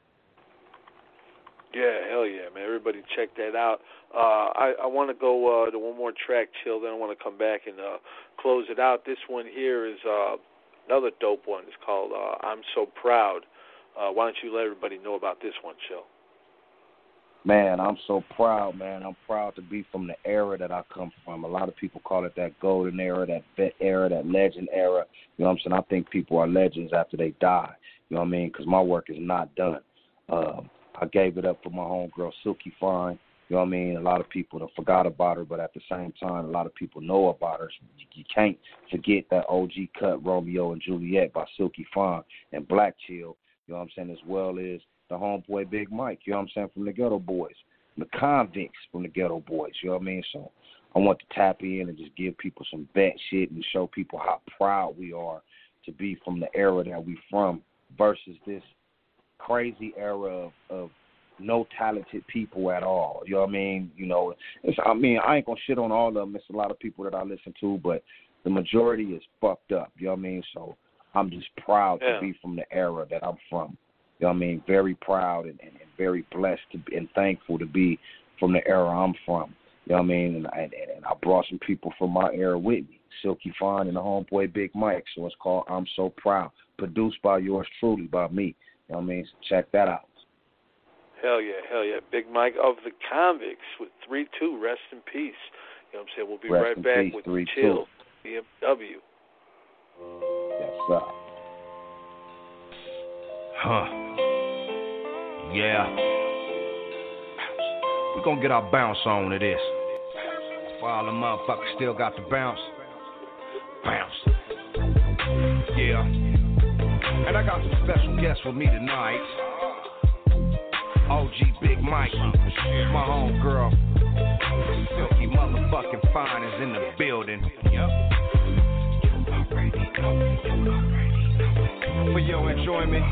Yeah, hell yeah, man. Everybody check that out. I want to go to one more track, Chill, then I want to come back and close it out. This one here is another dope one. It's called I'm So Proud. Why don't you let everybody know about this one, Chill? Man, I'm so proud, man. I'm proud to be from the era that I come from. A lot of people call it that golden era, that vet era, that legend era. You know what I'm saying? I think people are legends after they die. You know what I mean? Because my work is not done. I gave it up for my homegirl, Silky Fine. You know what I mean? A lot of people have forgot about her, but at the same time, a lot of people know about her. You can't forget that OG cut, Romeo and Juliet by Silky Fine and Black Chill. You know what I'm saying? As well as the homeboy Big Mike, you know what I'm saying, from the Ghetto Boys. The Convicts from the Ghetto Boys, you know what I mean? So I want to tap in and just give people some vet shit and show people how proud we are to be from the era that we from versus this crazy era of no talented people at all. You know what I mean? You know, I ain't going to shit on all of them. It's a lot of people that I listen to, but the majority is fucked up. You know what I mean? So I'm just proud to be from the era that I'm from. You know what I mean? Very proud and very blessed and thankful to be from the era I'm from. You know what I mean? And I brought some people from my era with me, Silky Fine and the homeboy Big Mike. So it's called I'm So Proud, produced by yours truly, by me. You know what I mean? So check that out. Hell yeah. Big Mike of the Convicts with 3-2. Rest in peace. You know what I'm saying? We'll be right back with 3-2. Chill, BMW. Yes, sir. Yeah. We're gonna get our bounce on to this. For all the motherfuckers still got the bounce. Yeah. And I got some special guests with me tonight. OG Big Mike, my homegirl, Silky motherfucking Fine is in the building. Yep. For your enjoyment,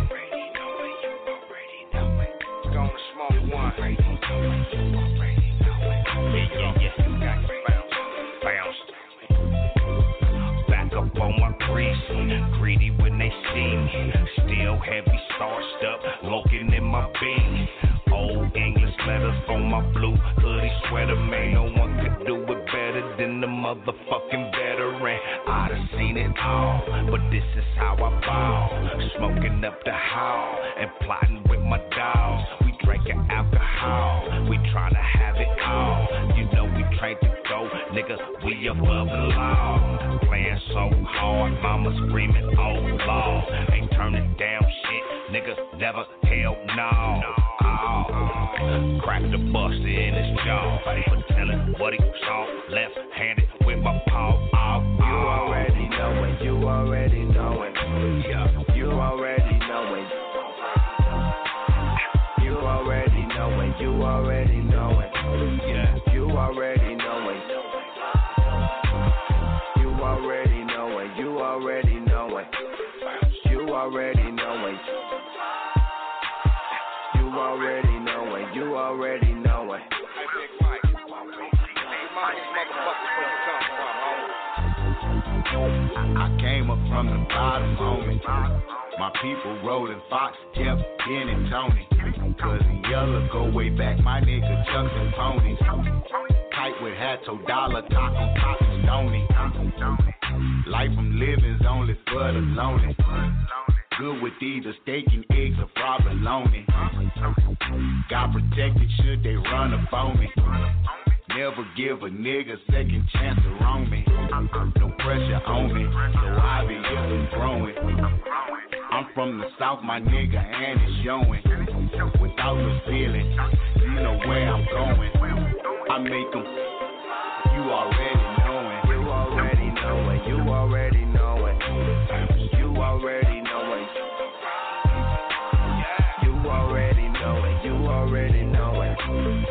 we're gonna smoke one. Yeah. Bounce. Back up on my grease, greedy when they see me. Still heavy, starched up, looking in my bean. Old English letters on my blue hoodie sweater, man. No one could do it better than the motherfucking veteran. I done seen it all, but this is how I ball. Smoking up the hall and plotting with my dogs. We drank liquor, alcohol. We tryna have it all. You know we trained to go, nigga, we above the law. Playing so hard, mama screaming, oh Lord. Ain't turning down shit, nigga, never, hell no. Oh, crack the buster in his jaw. For telling what he saw, left-handed with my paw. Oh, you already know it, you already know it. Yeah, you already know it. You already know it, you already know it. Yeah, you already know it. You already know it, you already know it. You already know it. You already know it, you already know it. I came up from the bottom, homie. My people rolling Fox, Jeff, Ben, and Tony. Cousin Yella go way back, my nigga Chucks and Ponies. Tight with Hatto, Dollar, Taco, Pop, and Stoney. Life I'm living's only for the lonely. Good with either steak and eggs or provolone. Got protected should they run up on me. Never give a nigga second chance to wrong me. No pressure on me, so I be just growing. I'm from the south, my nigga, and it's showing. Without no feeling, you know where I'm going. I make them, you already know it. You already know it, you already know it. You already know it. You already know it, you already know it.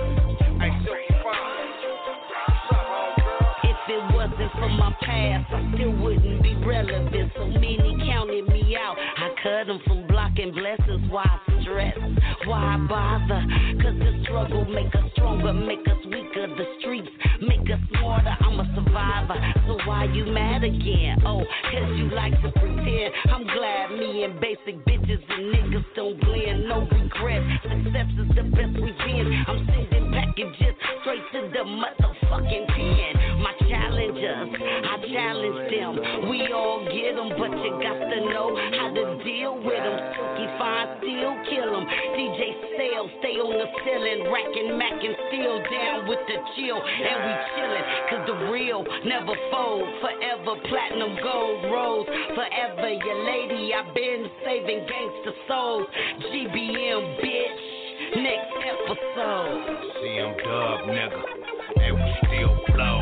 For my past, I still wouldn't be relevant. So many counted me out. I cut them from blocking blessings. Why stress? Why bother? Cause the struggle make us stronger, make us weaker. The streets make us smarter. I'm a survivor. So why you mad again? Oh, cause you like to pretend. I'm glad me and basic bitches and niggas don't blend. No regret. Success is the best revenge. I'm sending packages straight to the motherfucking pen. My challengers, I challenge them. We all get them, but you got to know how to deal with them. Silky fine, still kill them. DJ Sales, stay on the ceiling, racking, macking, still down with the chill. And we chillin', cause the real never fold. Forever platinum gold rose. Forever your lady, I've been saving gangster souls. GBM, bitch, next episode. CM Dub, nigga, and we still blow.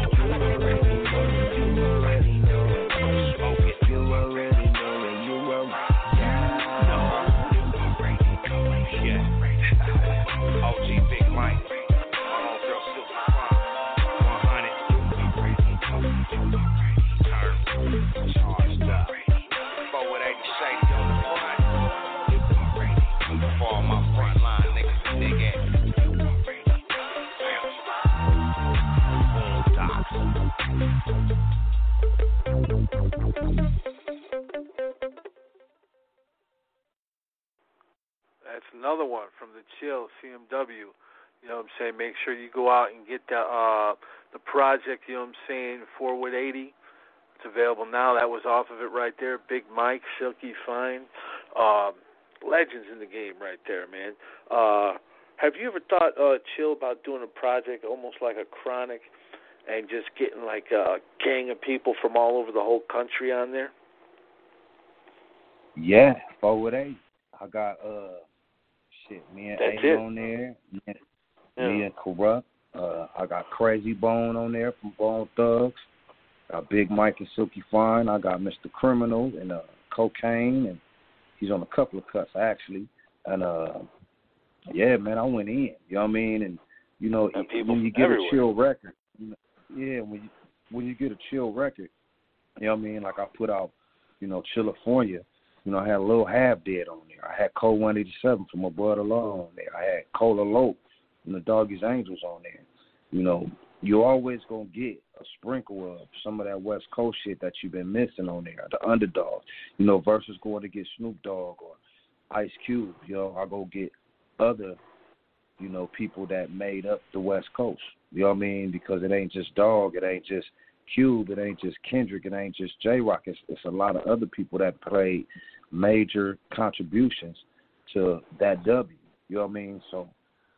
That's another one from the Chill CMW. You know what I'm saying? Make sure you go out and get the project, you know what I'm saying, Forward 80. It's available now. That was off of it right there. Big Mike, Silky Fine. Legends in the game right there, man. Have you ever thought, Chill, about doing a project almost like a Chronic and just getting like a gang of people from all over the whole country on there? Yeah, Forward 80. I got me and That's A it. on there, me and Corrupt. I got Crazy Bone on there from Bone Thugs. Got Big Mike and Silky Fine. I got Mr. Criminal and Cocaine, and he's on a couple of cuts actually. And yeah, man, I went in. You know what I mean? And you know, when you get everywhere. a chill record, when you get a chill record, you know what I mean? Like I put out, Chillifornia. I had a little Half Dead on there. I had Cole 187 from my brother Law on there. I had Cola Lope from the Doggy's Angels on there. You're always going to get a sprinkle of some of that West Coast shit that you've been missing on there, the underdog. Versus going to get Snoop Dogg or Ice Cube. I go get other, people that made up the West Coast. You know what I mean? Because it ain't just Dogg, it ain't just Cube, it ain't just Kendrick, it ain't just J-Rock. It's a lot of other people that played major contributions to that W. You know what I mean? So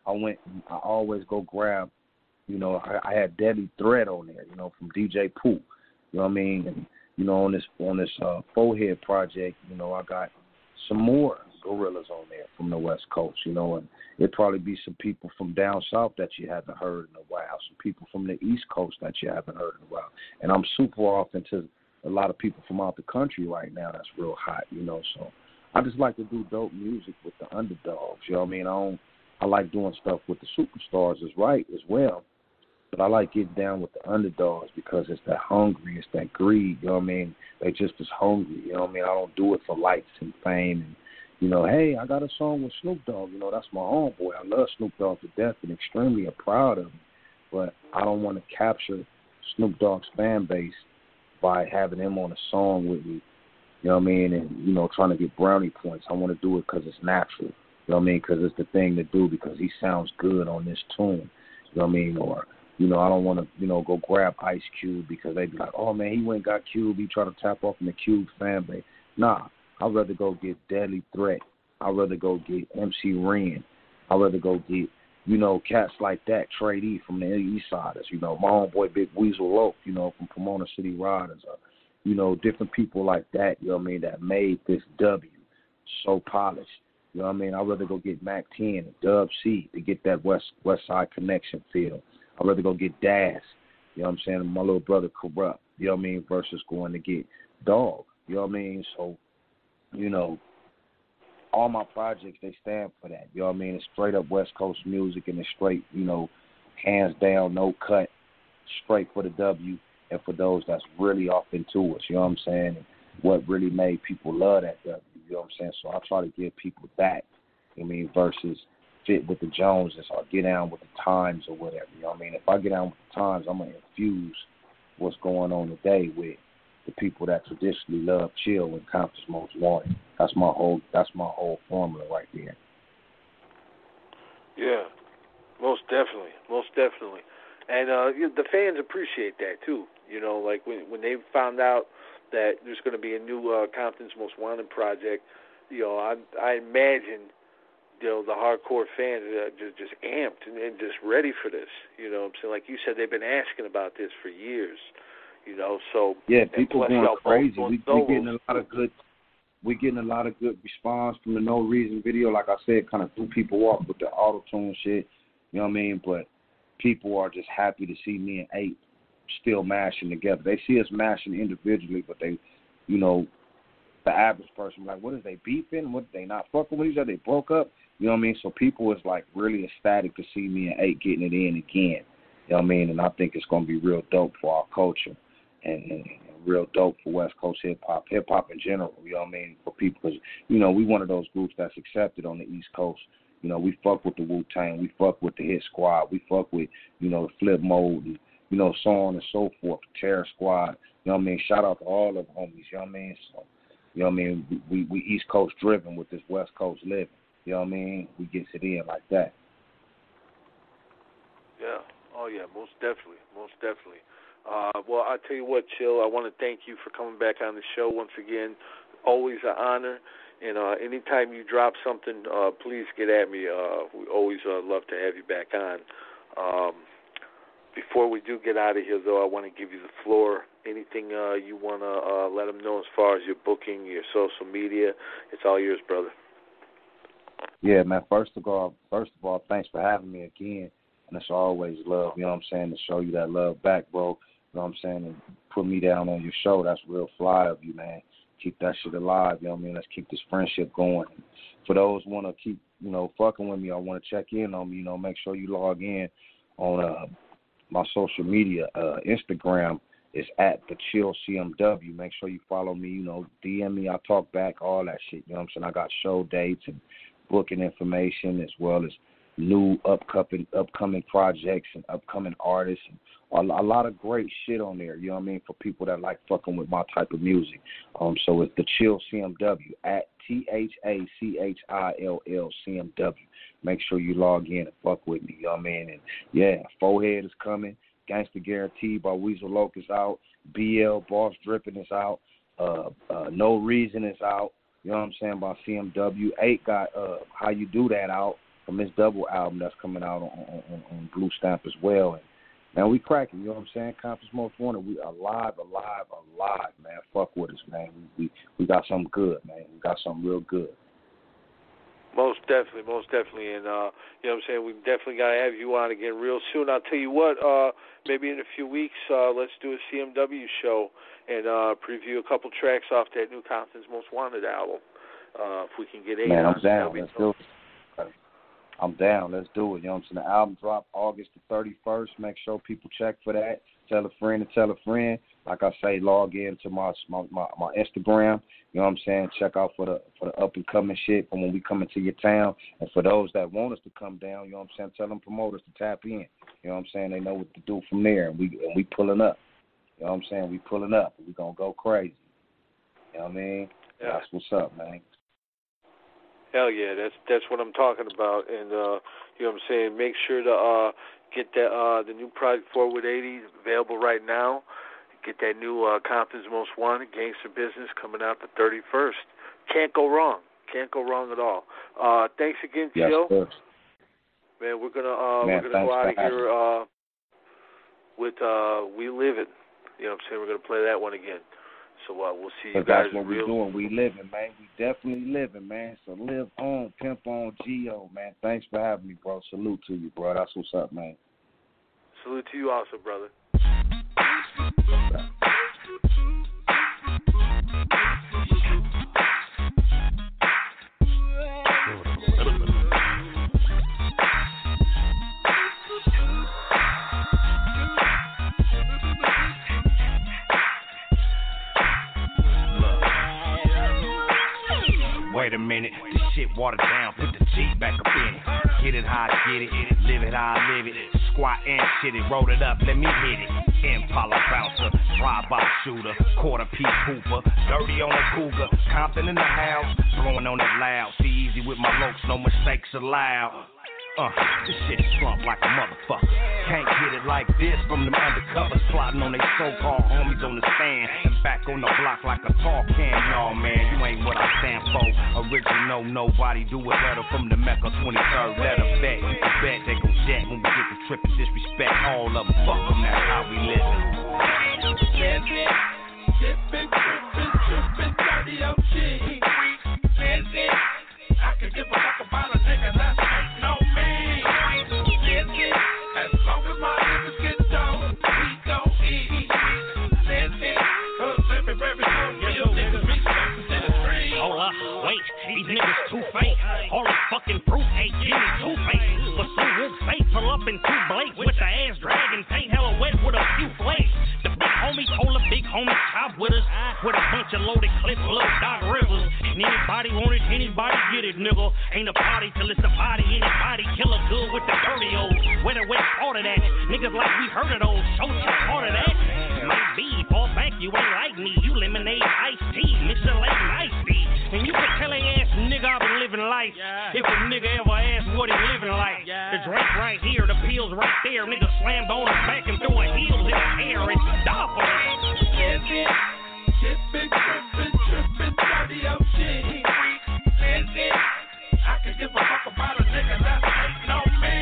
I always go grab, you know, I had Deadly Threat on there, you know, from DJ Pooh. You know what I mean? And, you know, on this Forehead project, you know, I got some more gorillas on there from the West Coast, you know, and it'd probably be some people from down south that you haven't heard in a while, some people from the East Coast that you haven't heard in a while. And I'm super off into a lot of people from out the country right now that's real hot, you know, so I just like to do dope music with the underdogs, you know what I mean? I like doing stuff with the superstars as well. But I like getting down with the underdogs because it's that hungry, it's that greed, you know what I mean? They just as hungry, you know what I mean? I don't do it for lights and fame and, you know, hey, I got a song with Snoop Dogg, you know, that's my homeboy. I love Snoop Dogg to death and extremely proud of him. But I don't want to capture Snoop Dogg's fan base by having him on a song with me, you know what I mean? And, you know, trying to get brownie points. I want to do it because it's natural, you know what I mean? Because it's the thing to do because he sounds good on this tune, you know what I mean? Or, you know, I don't want to, you know, go grab Ice Cube because they be like, oh, man, he went and got Cube. He tried to tap off in the Cube fan base. Nah, I'd rather go get Deadly Threat. I'd rather go get MC Ren. I'd rather go get, you know, cats like that, Trey D from the East Siders, you know, my homeboy Big Weasel Loaf, you know, from Pomona City Riders, you know, different people like that, you know what I mean, that made this W so polished. You know what I mean? I'd rather go get Mac 10 and Dub C to get that West Side Connection feel. I'd rather go get Daz, you know what I'm saying, my little brother Corrupt, you know what I mean, versus going to get Dog, you know what I mean? So, you know, all my projects, they stand for that, you know what I mean? It's straight up West Coast music and it's straight, you know, hands down, no cut, straight for the W and for those that's really off into us, you know what I'm saying? And what really made people love that W, you know what I'm saying? So I try to give people that, you know what I mean, versus fit with the Joneses or get down with the times or whatever. You know what I mean? If I get down with the times, I'm going to infuse what's going on today with the people that traditionally love chill and Compton's Most Wanted. That's my whole formula right there. Yeah, most definitely. And the fans appreciate that too. You know, like when they found out that there's going to be a new Compton's Most Wanted project, you know, I imagine, you know, the hardcore fans are just amped and just ready for this. You know what I'm saying? Like you said, they've been asking about this for years. You know, so yeah, people are going crazy. We're getting a lot of good response from the No Reason video. Like I said, kind of threw people off with the auto-tune shit. You know what I mean? But people are just happy to see me and Ape still mashing together. They see us mashing individually, but they, you know, the average person like, what is they beefing? What they not fucking with each other? They broke up. You know what I mean? So people is like really ecstatic to see me and Ape getting it in again. You know what I mean? And I think it's going to be real dope for our culture and real dope for West Coast hip-hop in general, you know what I mean, for people. Because, you know, we one of those groups that's accepted on the East Coast. You know, we fuck with the Wu-Tang. We fuck with the Hit Squad. We fuck with, you know, the Flip Mode and, you know, so on and so forth, Terror Squad. You know what I mean? Shout out to all of the homies, you know what I mean? So, you know what I mean? We East Coast driven with this West Coast living. You know what I mean? We gets it in like that. Yeah. Oh, yeah, most definitely. Well, I'll tell you what, Chill, I want to thank you for coming back on the show once again. Always an honor. And anytime you drop something, please get at me. We always love to have you back on. Before we do get out of here, though, I want to give you the floor. Anything you want to let them know as far as your booking, your social media, it's all yours, brother. Yeah, man, first of all, thanks for having me again. And it's always love, you know what I'm saying, to show you that love back, bro. You know what I'm saying, and put me down on your show. That's real fly of you, man. Keep that shit alive, you know what I mean? Let's keep this friendship going. For those who want to keep, you know, fucking with me or want to check in on me, you know, make sure you log in on my social media. Instagram is at the Chill CMW. Make sure you follow me, you know, DM me, I talk back, all that shit, you know what I'm saying? I got show dates and booking information as well as new upcoming projects and upcoming artists and a lot of great shit on there, you know what I mean, for people that like fucking with my type of music. So it's the Chill CMW at THACHILL CMW. Make sure you log in and fuck with me, you know what I mean? And yeah, Forehead is coming. Gangsta Guarantee by Weasel Loc is out. BL Boss Drippin' is out. No Reason is out. You know what I'm saying, by CMW. 8 got How You Do That out. from his double album that's coming out on Blue Stamp as well. And, man, we cracking, you know what I'm saying? Compton's Most Wanted, we alive, man. Fuck with us, man. We got something good, man. We got something real good. Most definitely. And, you know what I'm saying, we definitely got to have you on again real soon. I'll tell you what, maybe in a few weeks, let's do a CMW show and preview a couple tracks off that new Compton's Most Wanted album. If we can get 8 man, on, I'm down. Let's do it. I'm down. Let's do it. You know what I'm saying? The album dropped August the 31st. Make sure people check for that. Tell a friend to tell a friend. Like I say, log in to my Instagram. You know what I'm saying? Check out for the up and coming shit from when we come into your town. And for those that want us to come down, you know what I'm saying? Tell them promoters to tap in. You know what I'm saying? They know what to do from there. And we pulling up. You know what I'm saying? We pulling up. We gonna go crazy. You know what I mean? Yeah. That's what's up, man. Hell yeah, that's what I'm talking about. And you know what I'm saying? Make sure to get that the new Project Forward 80 available right now. Get that new Compton's Most Wanted, Gangster Business, coming out the 31st. Can't go wrong. Can't go wrong at all. Thanks again, Chill. Yes, man, we're gonna go out of here with We Live It. You know what I'm saying? We're gonna play that one again. So we'll see you guys. That's what we're doing. We living, man. We definitely living, man. So live on, pimp on, Gio, man. Thanks for having me, bro. Salute to you, bro. That's what's up, man. Salute to you also, brother. Wait a minute, this shit watered down, put the G back up in it. Get it how I get it, live it how I live it. Squat and shit it, roll it up, let me hit it. Impala bouncer, drive-by shooter, quarter-piece hooper, dirty on the cougar, Compton in the house, blowing on it loud. See easy with my looks, no mistakes allowed. This shit slump like a motherfucker. Can't get it like this from them undercovers plotting on they so-called homies on the stand and back on the block like a tall can. Y'all, man, you ain't what I stand for. Original, nobody do it better from the Mecca 23rd letter. Bet you can bet they gon' jet when we get to trippin', disrespect all of them. Fuck them, that's how we livin'. Dippin', trippin', dirty OG. I can give a fuck about a nigga that's ain't no me. As long as my niggas get down, we gon' eat. Very soon, real niggas respect in the street. Hold up, wait, these niggas too fake. All this fucking proof ain't give me two-face. But some wolf fake pull up in 2 blades with the ass dragging, paint hella wet with a few flakes. The big homie told a big homie chop with us, with a bunch of loaded clips, little Doc Rivers. And anybody want it, anybody get it, nigga. Ain't a party till it's a party. Anybody kill a good with the dirty old. Where the West started at? Niggas like we heard of those. Show you part of that. Maybe fall back, you ain't like me. You lemonade, iced tea, Michelin, iced tea. And you can tell a ass nigga I been living life. If a nigga ever asked what he living like. The drink right here, the pills right there. Nigga slammed on his back and threw a heels in the air. It's double. Dippin', trippin', dirty OG. I can give a fuck about a nigga that ain't no me.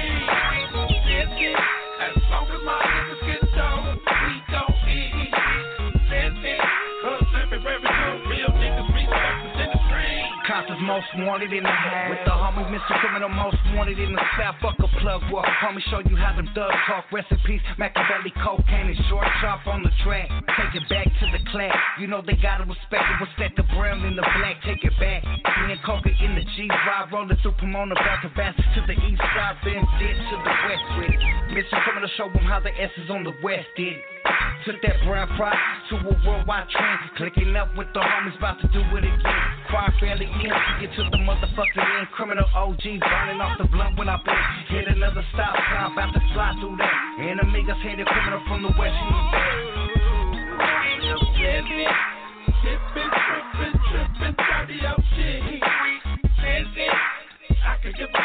As long as my niggas get down, we gon' eat. Cause everywhere we go, real niggas respect us in the street. Compton's Most Wanted in the house. With the homies, Mr. Criminal Most Wanted in the South. Fuck a plug walk. Homie, show you how them thugs talk. Recipes, Machiavelli, cocaine, and short chop on the track. Take it back to the class. You know they gotta respect it. What's that? The brown and the black. Take it back. Me and Coca in the G-Ride, rolling through Pomona, back to back to the east side, then did to the west with it. Mr. Criminal, show them how the S is on the west did. Took that brown pride to a worldwide trend. Clicking up with the homies, about to do it again. Crime fairly in, get to the motherfucking end. Criminal OG, burning off the blunt when I been. Hit another stop sign, about to fly through that. And amigos hated criminal from the west, you know that. Dippin', trippin', dirty OG. I can give a